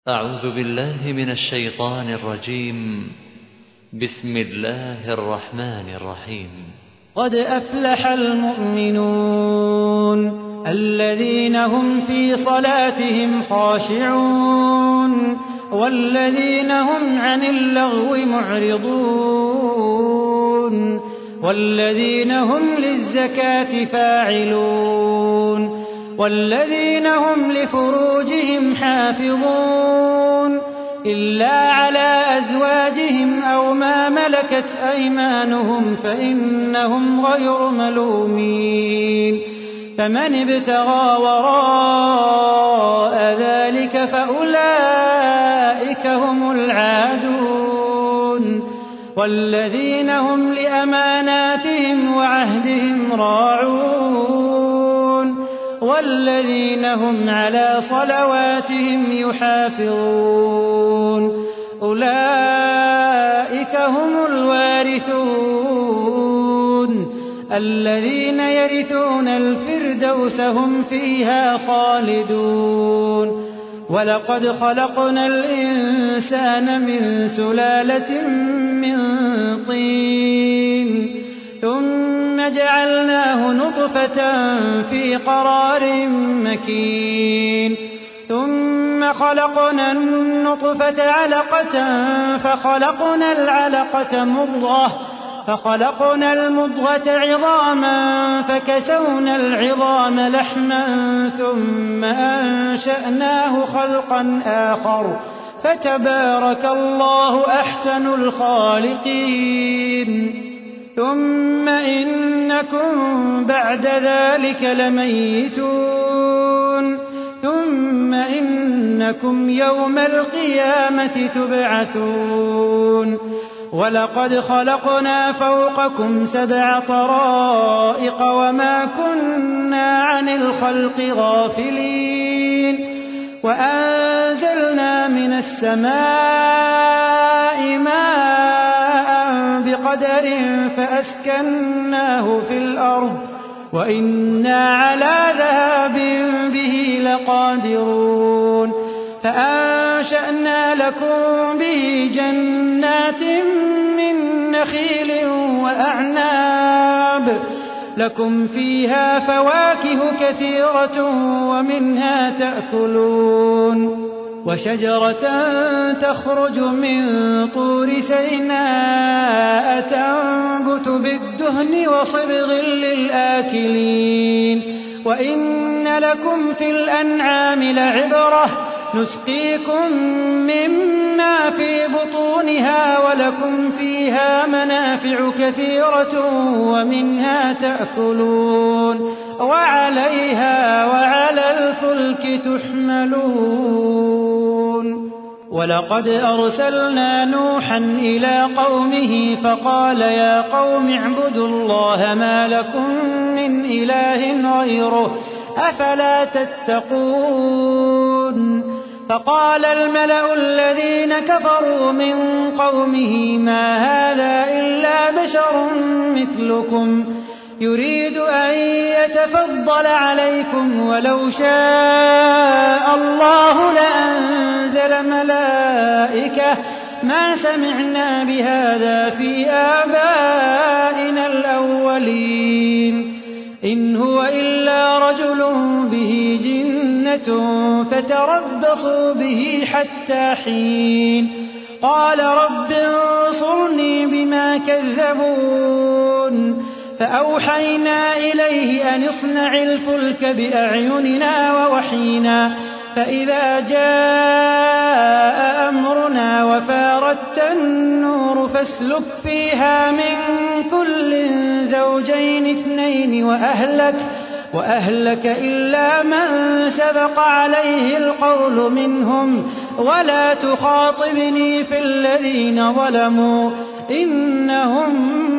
أعوذ بالله من الشيطان الرجيم. بسم الله الرحمن الرحيم. قد أفلح المؤمنون الذين هم في صلاتهم خاشعون والذين هم عن اللغو معرضون والذين هم للزكاة فاعلون والذين هم لفروجهم حافظون إلا على أزواجهم أو ما ملكت أيمانهم فإنهم غير ملومين فمن ابتغى وراء ذلك فأولئك هم العادون والذين هم لأماناتهم وعهدهم راعون والذين هم على صلواتهم يحافظون أولئك هم الوارثون الذين يرثون الفردوس هم فيها خالدون ولقد خلقنا الإنسان من سلالة من طين ثم جعلناه نطفة في قرار مكين ثم خلقنا النطفة علقة فخلقنا العلقة مضغة فخلقنا المضغة عظاما فكسونا العظام لحما ثم أنشأناه خلقا آخر فتبارك الله أحسن الخالقين ثم إنكم بعد ذلك لميتون ثم إنكم يوم القيامة تبعثون ولقد خلقنا فوقكم 7 طرائق وما كنا عن الخلق غافلين وأنزلنا من السماء ماء بقدر فأسكناه في الأرض وإنا على ذهاب به لقادرون فأنشأنا لكم به جنات من نخيل وأعناب لكم فيها فواكه كثيرة ومنها تأكلون وشجرة تخرج من طور سيناء تنبت بالدهن وصبغ للآكلين وإن لكم في الأنعام لعبرة نسقيكم مما في بطونها ولكم فيها منافع كثيرة ومنها تأكلون وعليها وعلى الفلك تحملون ولقد أرسلنا نوحا إلى قومه فقال يا قوم اعبدوا الله ما لكم من إله غيره أفلا تتقون فقال الملأ الذين كفروا من قومه ما هذا إلا بشر مثلكم يريد أن يتفضل عليكم ولو شاء الله لأنزل ملائكة ما سمعنا بهذا في آبائنا الأولين إن هو إلا رجل به جنة فتربصوا به حتى حين قال رب انصرني بما كذبون فأوحينا إليه أن اصنع الفلك بأعيننا ووحينا فإذا جاء أمرنا وفاردت النور فاسلك فيها من كل زوجين 2 وأهلك إلا من سبق عليه القول منهم ولا تخاطبني في الذين ظلموا إنهم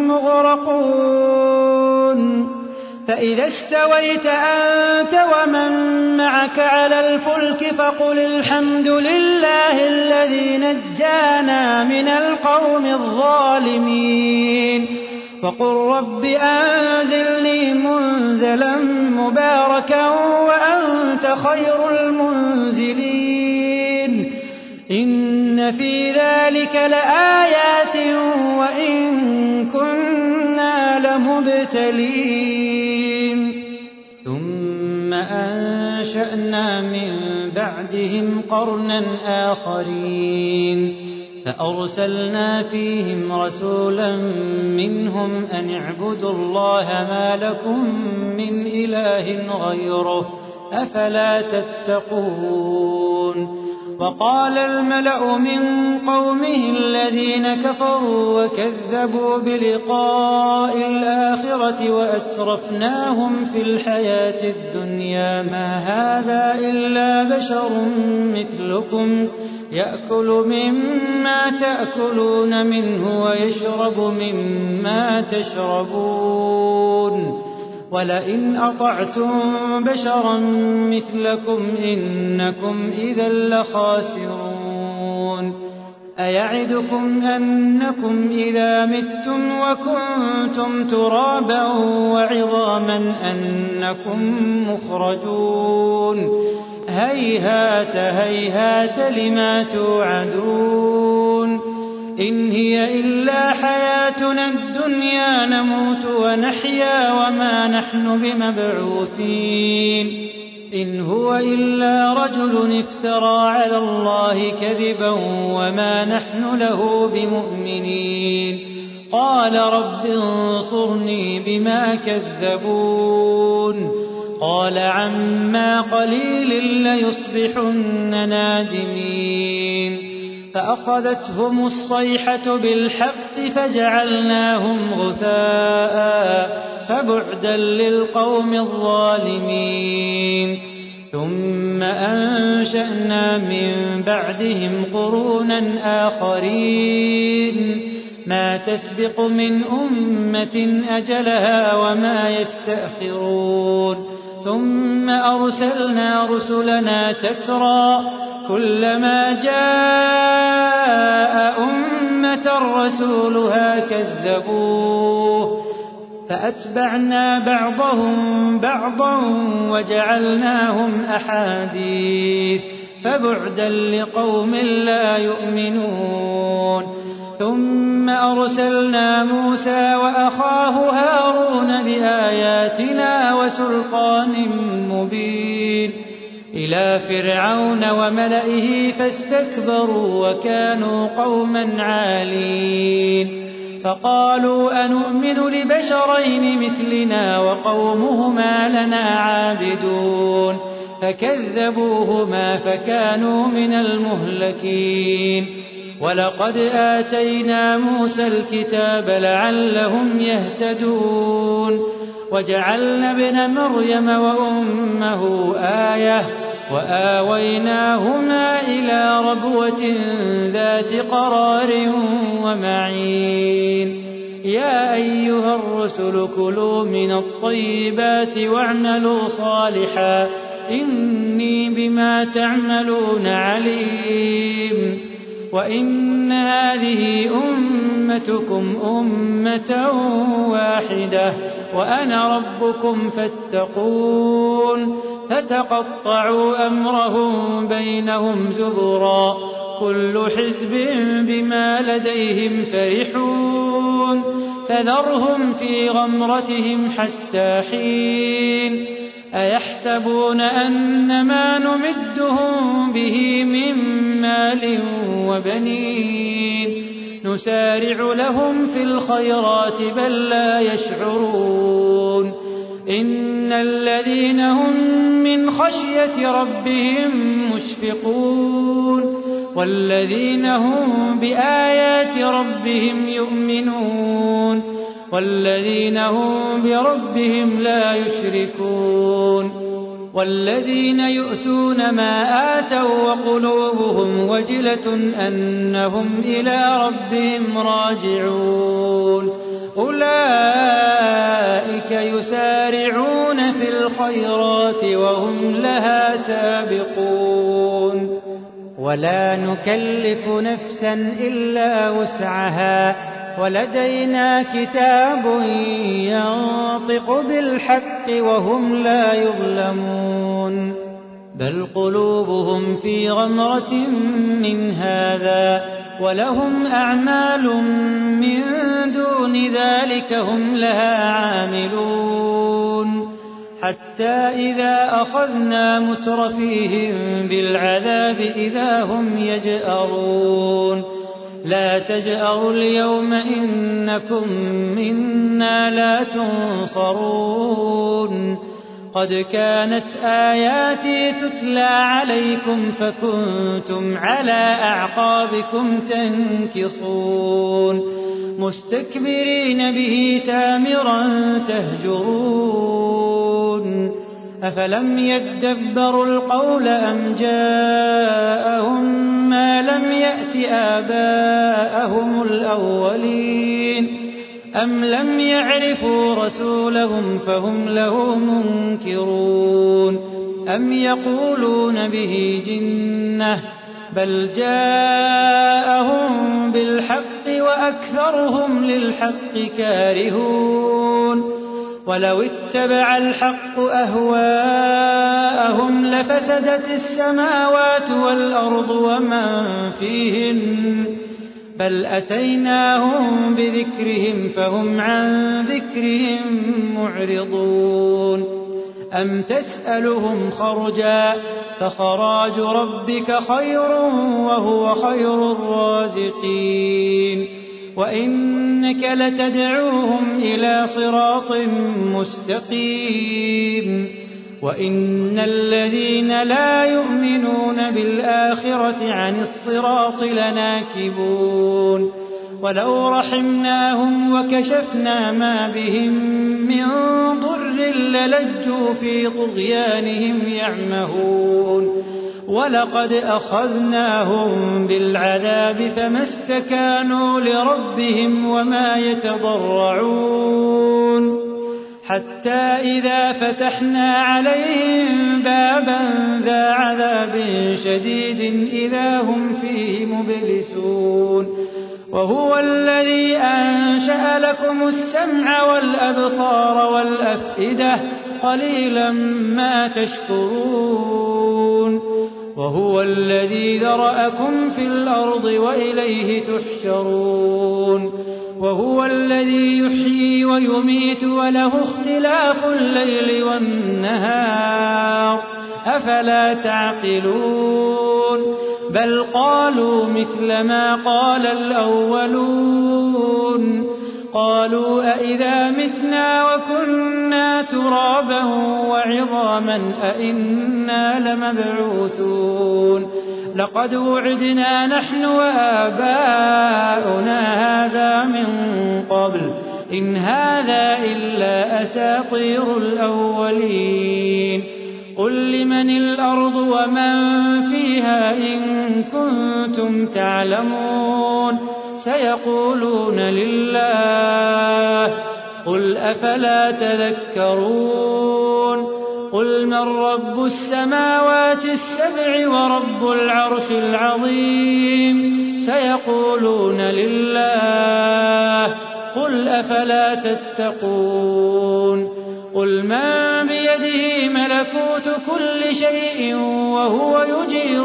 مغرقون فإذا استويت أنت ومن معك على الفلك فقل الحمد لله الذي نجانا من القوم الظالمين وقل رب أنزلني منزلا مباركا وأنت خير المنزلين إن في ذلك لآيات وإن كنا لمبتلين ثم أنشأنا من بعدهم قرنا آخرين فأرسلنا فيهم رسولا منهم أن اعبدوا الله ما لكم من إله غيره أفلا تتقون وقال الملأ من قومه الذين كفروا وكذبوا بلقاء الآخرة وأترفناهم في الحياة الدنيا ما هذا إلا بشر مثلكم يأكل مما تأكلون منه ويشرب مما تشربون ولئن أطعتم بشرا مثلكم إنكم إذا لخاسرون أيعدكم أنكم إذا متم وكنتم ترابا وعظاما أنكم مخرجون هيهات هيهات لما توعدون إن هي إلا حياتنا الدنيا نموت ونحيا وما نحن بمبعوثين إن هو إلا رجل افترى على الله كذبا وما نحن له بمؤمنين قال رب انصرني بما كذبون قال عما قليل ليصبحن نادمين فأخذتهم الصيحة بالحق فجعلناهم غثاء فبعدا للقوم الظالمين ثم أنشأنا من بعدهم قرونا آخرين ما تسبق من أمة أجلها وما يستأخرون ثم أرسلنا رسلنا تترى كلما جاء أمة رسولها كذبوه فأتبعنا بعضهم بعضا وجعلناهم أحاديث فبعدا لقوم لا يؤمنون ثم أرسلنا موسى وأخاه هارون بآياتنا وسلطان مبين إلى فرعون وملئه فاستكبروا وكانوا قوما عالين فقالوا أنؤمن لبشرين مثلنا وقومهما لنا عابدون فكذبوهما فكانوا من المهلكين ولقد آتينا موسى الكتاب لعلهم يهتدون وجعلنا ابن مريم وأمه آية وآويناهما إلى ربوة ذات قرار ومعين يا أيها الرسل كلوا من الطيبات واعملوا صالحا إني بما تعملون عليم وإن هذه أمتكم أمة واحدة وأنا ربكم فاتقون فتقطعوا أمرهم بينهم زبرا كل حزب بما لديهم فرحون فذرهم في غمرتهم حتى حين أيحسبون أن ما نمدهم به من مال وبنين نسارع لهم في الخيرات بل لا يشعرون إن الذين هم من خشية ربهم مشفقون والذين هم بآيات ربهم يؤمنون والذين هم بربهم لا يشركون والذين يؤتون ما آتوا وقلوبهم وجلة أنهم إلى ربهم راجعون أولئك يسارعون في الخيرات وهم لها سابقون ولا نكلف نفسا إلا وسعها ولدينا كتاب ينطق بالحق وهم لا يظلمون بل قلوبهم في غمرة من هذا ولهم أعمال من دون ذلك هم لها عاملون حتى إذا أخذنا مترفيهم بالعذاب إذا هم يجأرون لا تجأروا اليوم إنكم منا لا تنصرون قد كانت آياتي تتلى عليكم فكنتم على أعقابكم تنكصون مستكبرين به سامرا تهجرون أفلم يدبروا القول أم جاءهم ما لم يأت آباءهم الأولين أم لم يعرفوا رسولهم فهم له منكرون أم يقولون به جنة بل جاءهم بالحق وأكثرهم للحق كارهون ولو اتبع الحق أهواءهم لفسدت السماوات والأرض ومن فيهن بل أتيناهم بذكرهم فهم عن ذكرهم معرضون أم تسألهم خرجا فخراج ربك خير وهو خير الرازقين وإنك لتدعوهم إلى صراط مستقيم وإن الذين لا يؤمنون بالآخرة عن الصراط لناكبون ولو رحمناهم وكشفنا ما بهم من ضر للجوا في طغيانهم يعمهون ولقد أخذناهم بالعذاب فما استكانوا لربهم وما يتضرعون حتى إذا فتحنا عليهم بابا ذا عذاب شديد إذا هم فيه مبلسون وهو الذي أنشأ لكم السمع والأبصار والأفئدة قليلا ما تشكرون وهو الذي ذرأكم في الأرض وإليه تحشرون وهو الذي يحيي ويميت وله اختلاف الليل والنهار أفلا تعقلون بل قالوا مثل ما قال الأولون قالوا أئذا متنا وكنا ترابا وعظاما أئنا لمبعوثون لقد وعدنا نحن وآباؤنا هذا من قبل إن هذا إلا أساطير الأولين قل لمن الأرض ومن فيها إن كنتم تعلمون سيقولون لله قل أفلا تذكرون قل من رب السماوات السبع ورب العرش العظيم سيقولون لله قل أفلا تتقون قل من بيده ملكوت كل شيء وهو يجير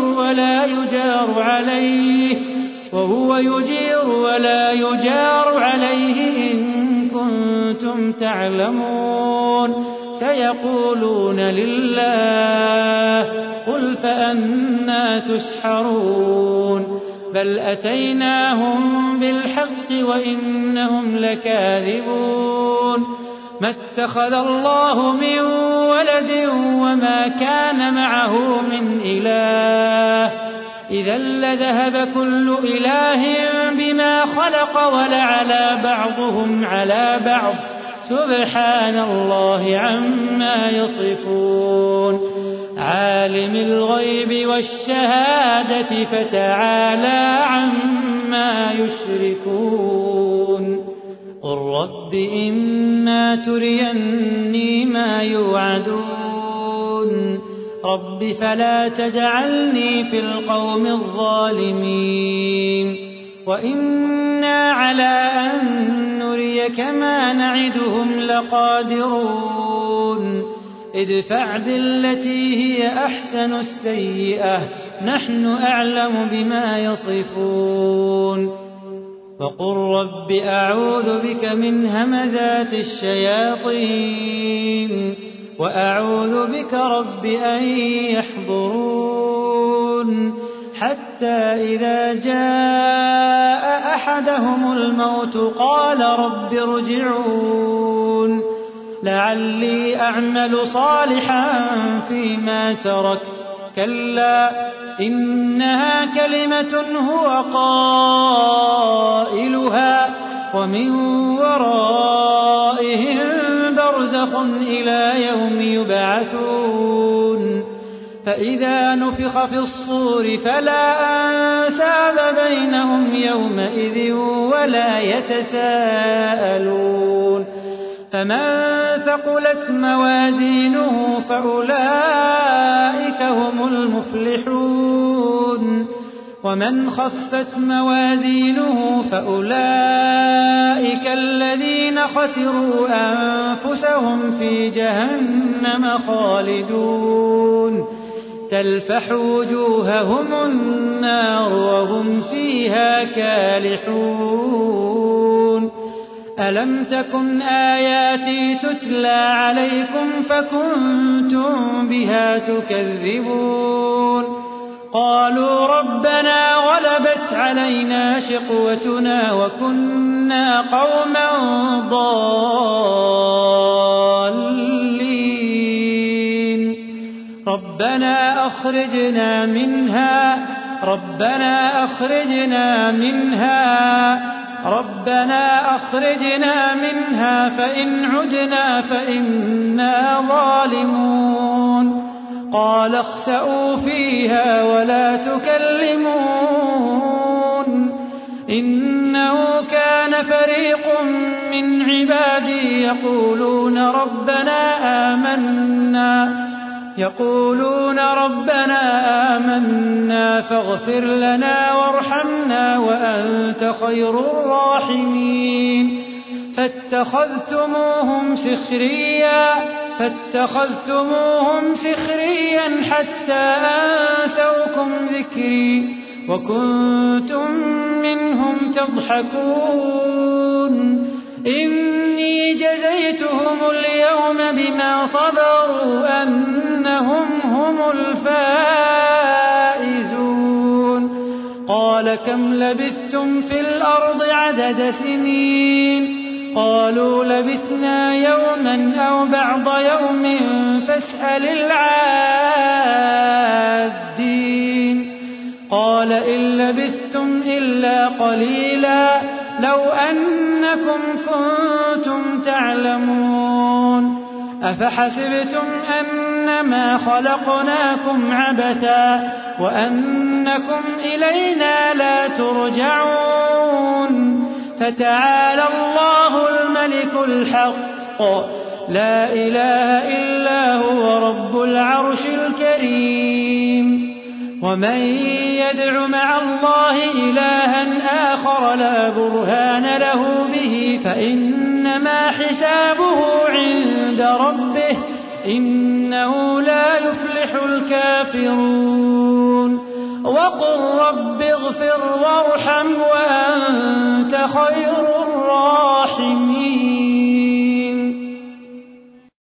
ولا يجار عليه إن كنتم تعلمون سيقولون لله قل فأنى تسحرون بل أتيناهم بالحق وإنهم لكاذبون ما اتخذ الله من ولد وما كان معه من إله إذا لذهب كل إله بما خلق ولعلى بعضهم على بعض سبحان الله عما يصفون عالم الغيب والشهادة فتعالى عما يشركون قل رب إما تريني ما يوعدون رب فلا تجعلني في القوم الظالمين وإنا على أن نريك ما نعدهم لقادرون ادفع بالتي هي أحسن السيئة نحن أعلم بما يصفون وقل رب أعوذ بك من همزات الشياطين وأعوذ بك رب أن يحضرون حتى إذا جاء أحدهم الموت قال رب ارجعون لعلي أعمل صالحا فيما تركت كلا إنها كلمة هو قائلها ومن ورائهم برزخ إلى يوم يبعثون فإذا نفخ في الصور فلا أنساب بينهم يومئذ ولا يتساءلون فمن ثقلت موازينه فأولئك هم المفلحون ومن خفت موازينه فأولئك الذين خسروا أنفسهم في جهنم خالدون تلفح وجوههم النار وهم فيها كالحون ألم تكن آياتي تتلى عليكم فكنتم بها تكذبون قالوا ربنا غلبت علينا شقوتنا وكنا قوما ضالين ربنا أخرجنا منها فإن عدنا فإنا ظالمون قال اخسئوا فيها ولا تكلمون إنه كان فريق من عبادي يقولون ربنا آمنا فاغفر لنا وارحمنا وأنت خير الراحمين فاتخذتموهم سخريا حتى أنسوكم ذكري وكنتم منهم تضحكون إني جزيتهم اليوم بما صبروا أنهم هم الفائزون قال كم لبثتم في الأرض عدد سنين قالوا لبثنا يوما أو بعض يوم فاسأل العادين قال إن لبثتم إلا قليلا لو أنكم كنتم تعلمون أفحسبتم أنما خلقناكم عبثا وأنكم إلينا لا ترجعون فتعالى الله الملك الحق لا إله إلا هو رب العرش الكريم ومن يدع مع الله إلها آخر لا برهان له به فإنما حسابه عند ربه إنه لا يفلح الكافرون وقل رب اغفر وارحم وأنت خير الراحمين